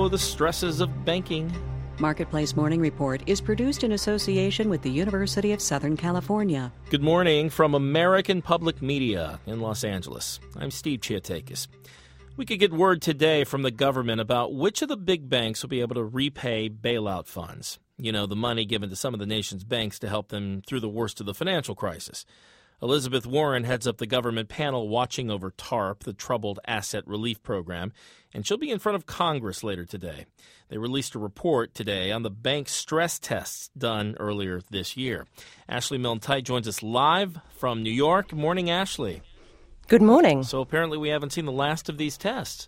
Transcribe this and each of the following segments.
know the stresses of banking. Marketplace Morning Report is produced in association with the University of Southern California. Good morning from American Public Media in Los Angeles. I'm Steve Chiatakis. We could get word today from the government about which of the big banks will be able to repay bailout funds. You know, the money given to some of the nation's banks to help them through the worst of the financial crisis. Elizabeth Warren heads up the government panel watching over TARP, the Troubled Asset Relief Program, and she'll be in front of Congress later today. They released a report today on the bank stress tests done earlier this year. Ashley Milne-Tyte joins us live from New York. Good morning, Ashley. Good morning. So apparently we haven't seen the last of these tests.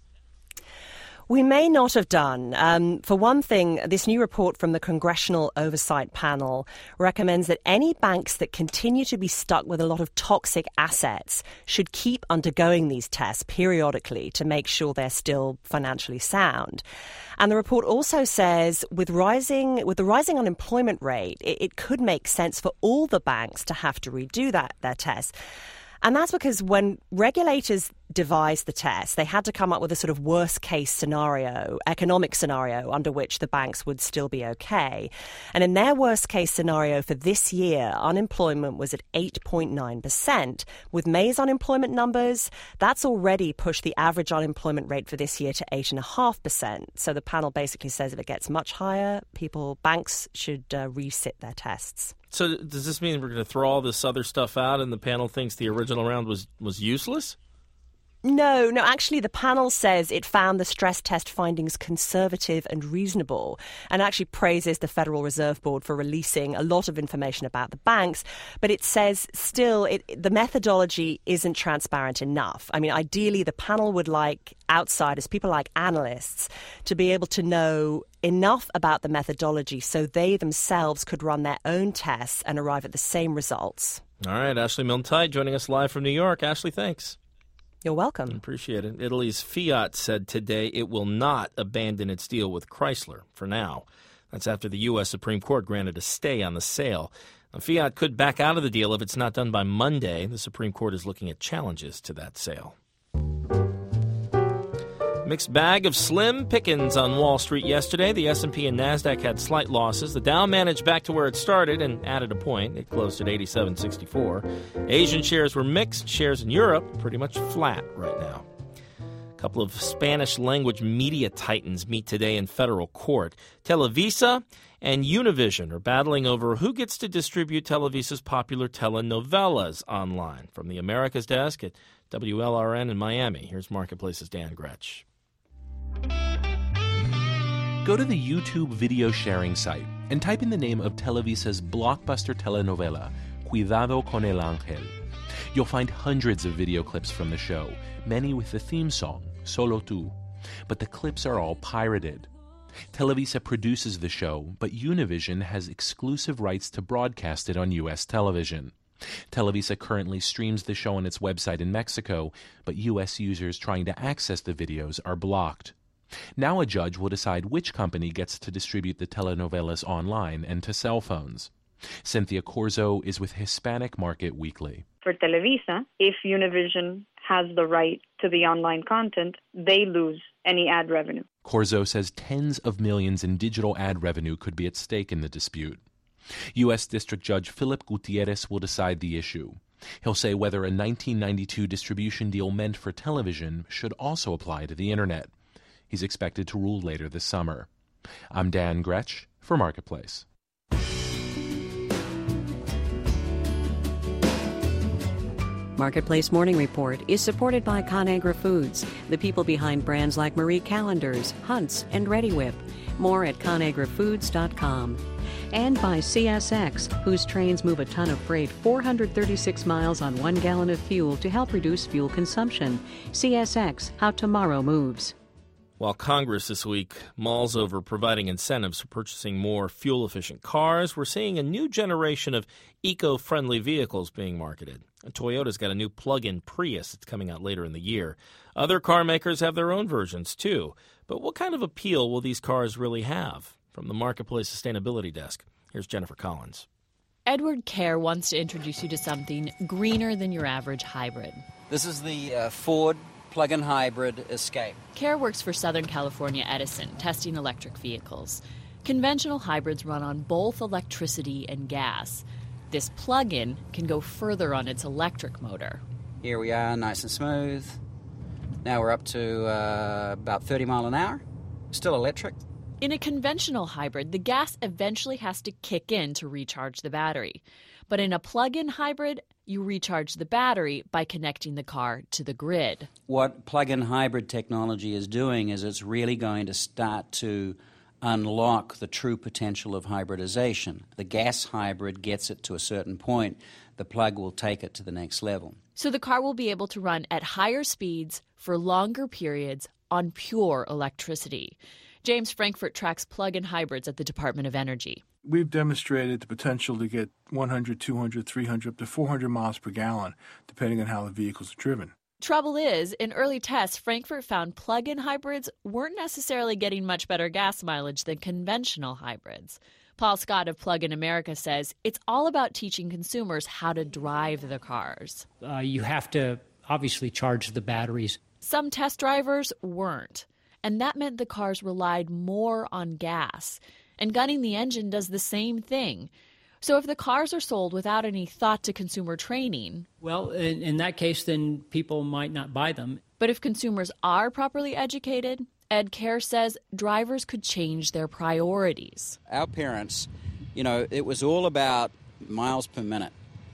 We may not have done. For one thing, this new report from the Congressional Oversight Panel recommends that any banks that continue to be stuck with a lot of toxic assets should keep undergoing these tests periodically to make sure they're still financially sound. And the report also says with the rising unemployment rate, it could make sense for all the banks to have to redo their tests. And that's because when regulators devised the test, they had to come up with a sort of worst-case scenario, economic scenario, under which the banks would still be okay. And in their worst-case scenario for this year, unemployment was at 8.9%. With May's unemployment numbers, that's already pushed the average unemployment rate for this year to 8.5%. So the panel basically says if it gets much higher, banks should resit their tests. So does this mean we're going to throw all this other stuff out and the panel thinks the original round was useless? No, actually the panel says it found the stress test findings conservative and reasonable and actually praises the Federal Reserve Board for releasing a lot of information about the banks. But it says still the methodology isn't transparent enough. I mean, ideally the panel would like outsiders, people like analysts, to be able to know enough about the methodology so they themselves could run their own tests and arrive at the same results. All right, Ashley Milne-Tyte joining us live from New York. Ashley, thanks. You're welcome. Appreciate it. Italy's Fiat said today it will not abandon its deal with Chrysler for now. That's after the U.S. Supreme Court granted a stay on the sale. Now, Fiat could back out of the deal if it's not done by Monday. The Supreme Court is looking at challenges to that sale. Mixed bag of slim pickings on Wall Street yesterday. The S&P and NASDAQ had slight losses. The Dow managed back to where it started and added a point. It closed at 87.64. Asian shares were mixed. Shares in Europe pretty much flat right now. A couple of Spanish-language media titans meet today in federal court. Televisa and Univision are battling over who gets to distribute Televisa's popular telenovelas online. From the Americas desk at WLRN in Miami, here's Marketplace's Dan Gretsch. Go to the YouTube video sharing site and type in the name of Televisa's blockbuster telenovela, Cuidado con el Ángel. You'll find hundreds of video clips from the show, many with the theme song, Solo Tú. But the clips are all pirated. Televisa produces the show, but Univision has exclusive rights to broadcast it on U.S. television. Televisa currently streams the show on its website in Mexico, but U.S. users trying to access the videos are blocked. Now a judge will decide which company gets to distribute the telenovelas online and to cell phones. Cynthia Corzo is with Hispanic Market Weekly. For Televisa, if Univision has the right to the online content, they lose any ad revenue. Corzo says tens of millions in digital ad revenue could be at stake in the dispute. U.S. District Judge Philip Gutierrez will decide the issue. He'll say whether a 1992 distribution deal meant for television should also apply to the Internet. He's expected to rule later this summer. I'm Dan Gretsch for Marketplace. Marketplace Morning Report is supported by ConAgra Foods, the people behind brands like Marie Callender's, Hunt's, and Reddi-wip. More at ConAgraFoods.com. And by CSX, whose trains move a ton of freight 436 miles on 1 gallon of fuel to help reduce fuel consumption. CSX, how tomorrow moves. While Congress this week mulls over providing incentives for purchasing more fuel-efficient cars, we're seeing a new generation of eco-friendly vehicles being marketed. Toyota's got a new plug-in Prius that's coming out later in the year. Other car makers have their own versions, too. But what kind of appeal will these cars really have? From the Marketplace Sustainability Desk, here's Jennifer Collins. Edward Kerr wants to introduce you to something greener than your average hybrid. This is the Ford plug-in hybrid Escape. Care works for Southern California Edison, testing electric vehicles. Conventional hybrids run on both electricity and gas. This plug-in can go further on its electric motor. Here we are, nice and smooth. Now we're up to about 30 mile an hour. Still electric. In a conventional hybrid, the gas eventually has to kick in to recharge the battery. But in a plug-in hybrid, you recharge the battery by connecting the car to the grid. What plug-in hybrid technology is doing is it's really going to start to unlock the true potential of hybridization. The gas hybrid gets it to a certain point. The plug will take it to the next level. So the car will be able to run at higher speeds for longer periods on pure electricity. James Frankfurt tracks plug-in hybrids at the Department of Energy. We've demonstrated the potential to get 100, 200, 300, up to 400 miles per gallon, depending on how the vehicles are driven. Trouble is, in early tests, Frankfurt found plug-in hybrids weren't necessarily getting much better gas mileage than conventional hybrids. Paul Scott of Plug-in America says it's all about teaching consumers how to drive the cars. You have to obviously charge the batteries. Some test drivers weren't, and that meant the cars relied more on gas. And gunning the engine does the same thing. So if the cars are sold without any thought to consumer training... Well, in that case, then people might not buy them. But if consumers are properly educated, Ed Kerr says drivers could change their priorities. Our parents, it was all about miles per minute.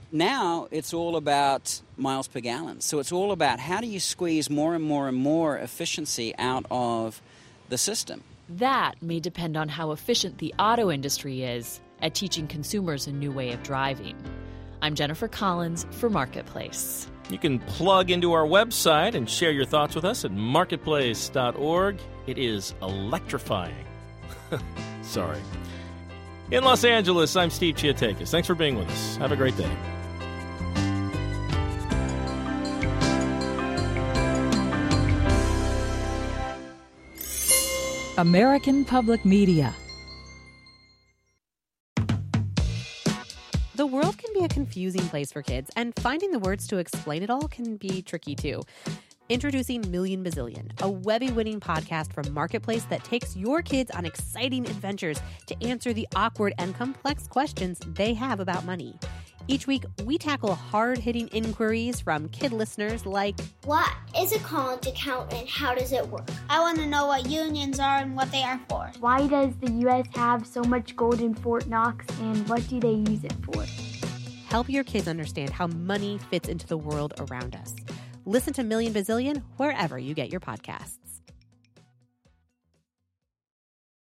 Now it's all about miles per gallon. So it's all about how do you squeeze more and more and more efficiency out of the system. That may depend on how efficient the auto industry is at teaching consumers a new way of driving. I'm Jennifer Collins for Marketplace. You can plug into our website and share your thoughts with us at marketplace.org. It is electrifying. Sorry. In Los Angeles, I'm Steve Chiatakis. Thanks for being with us. Have a great day. American Public Media. The world can be a confusing place for kids, and finding the words to explain it all can be tricky too. Introducing Million Bazillion, a Webby-winning podcast from Marketplace that takes your kids on exciting adventures to answer the awkward and complex questions they have about money. Each week, we tackle hard-hitting inquiries from kid listeners like, what is a college account and how does it work? I want to know what unions are and what they are for. Why does the U.S. have so much gold in Fort Knox and what do they use it for? Help your kids understand how money fits into the world around us. Listen to Million Bazillion wherever you get your podcasts.